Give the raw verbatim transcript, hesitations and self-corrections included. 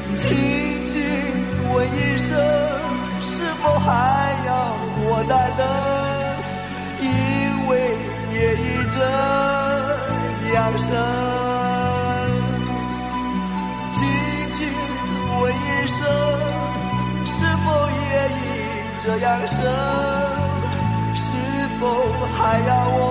轻轻问一声，是否还要我来等？因为夜已这样深。轻轻问一声，是否夜已这样深？是否还要我